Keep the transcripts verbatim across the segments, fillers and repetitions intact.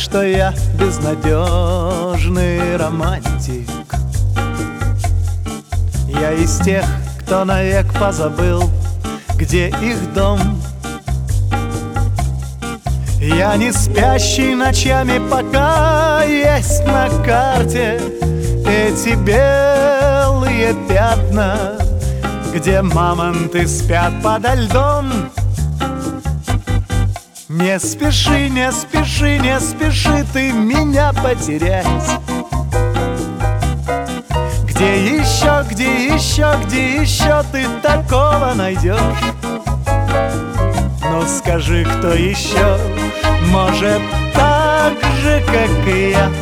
что я безнадежный романтик. Я из тех, кто навек позабыл, где их дом. Я не спящий ночами, пока есть на карте эти белые пятна, где мамонты спят подо льдом. Не спеши, не спеши, не спеши ты меня потерять. Где еще, где еще, где еще ты такого найдешь? Ну скажи, кто еще может так же, как и я?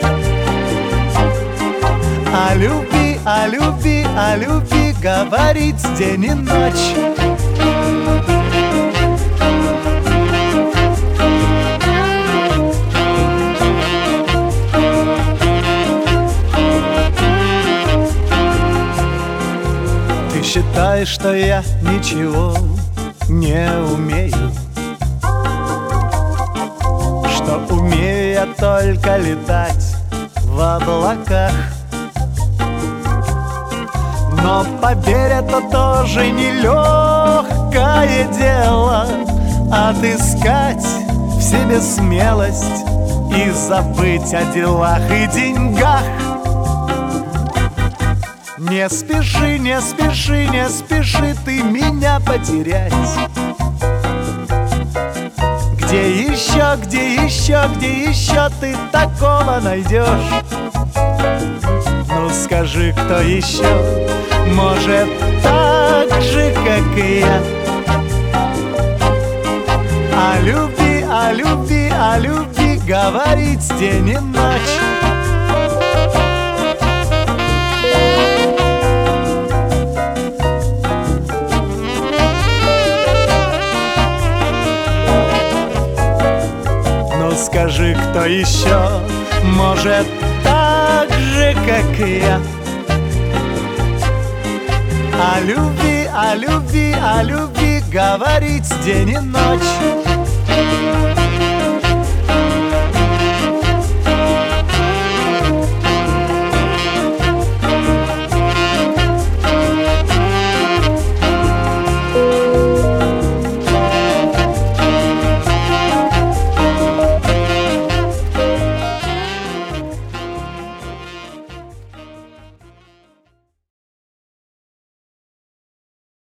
О любви, о любви, о любви говорить день и ночь. Ты считаешь, что я ничего не умею, что умею я только летать в облаках. Но поверь, это тоже нелегкое дело — отыскать в себе смелость и забыть о делах и деньгах. Не спеши, не спеши, не спеши ты меня потерять. Где еще, где еще, где еще ты такого найдешь? Ну скажи, кто еще может так же, как и я? О любви, о любви, о любви говорить день и ночь. Ну скажи, кто еще может так же, как и я? О любви, о любви, о любви говорить день и ночь.